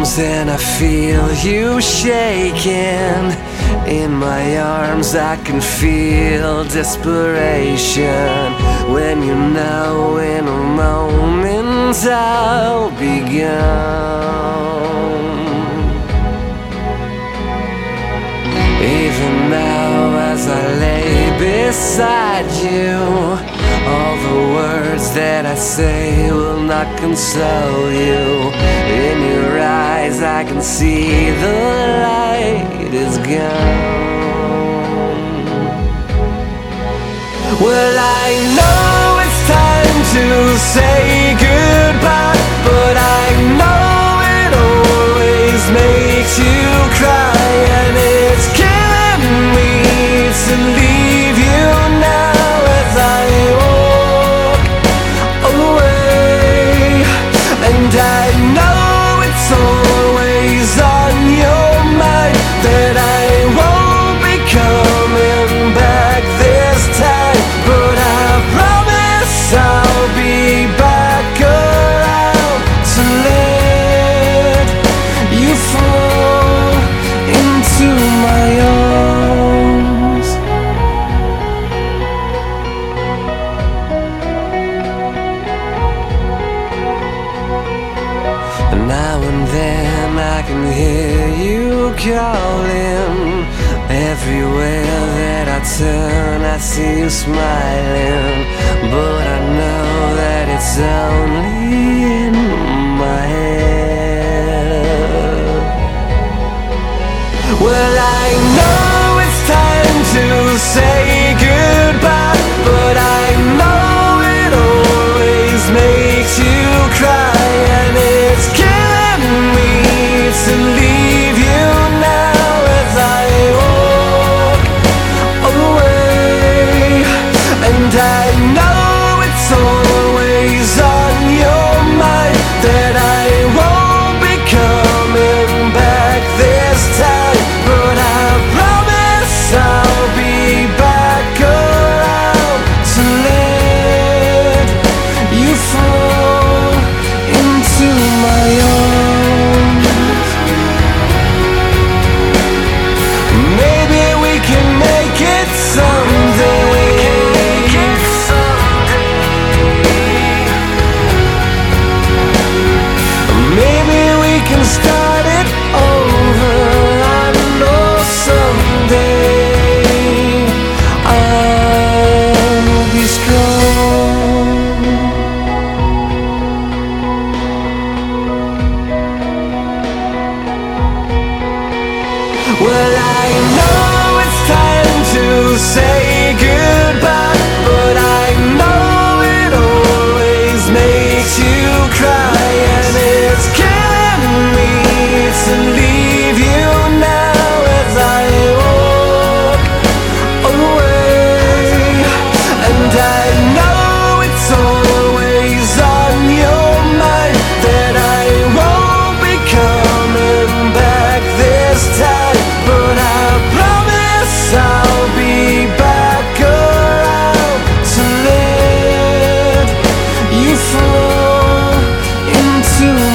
arms and I feel you shaking. In my arms I can feel desperation. When you know in a moment I'll be gone. Even now as I lay beside you, all the words that I say will not console you. In your eyes I can see the light is gone. Well, I know it's time to say goodbye, but I know it always makes you cry. And it's killing me to leave you now as I walk away. And I know it's always on your mind that I won't be coming back this time, but I promise I'll be back around to let you fall into my arms. And now and then I can hear you calling. Everywhere that I turn I see you smiling, but I know that it's only in my head. Well, I know it's time to say goodbye, but I know it always makes you cry. And it's killing me to leave you now as I walk away. And I know it's always on your mind that I won't be coming back this time, but I promise I'll be back around to let you fall into my arms. Maybe we can make it someday. Maybe we can start it over. I know someday I'll be strong. Well, I know it's time to say goodbye, but I know it always makes you cry. And it's killing me to leave you now as I walk away. And I know it's always on your mind that I won't be coming back this time, but I promise I'll be back around to let you fall into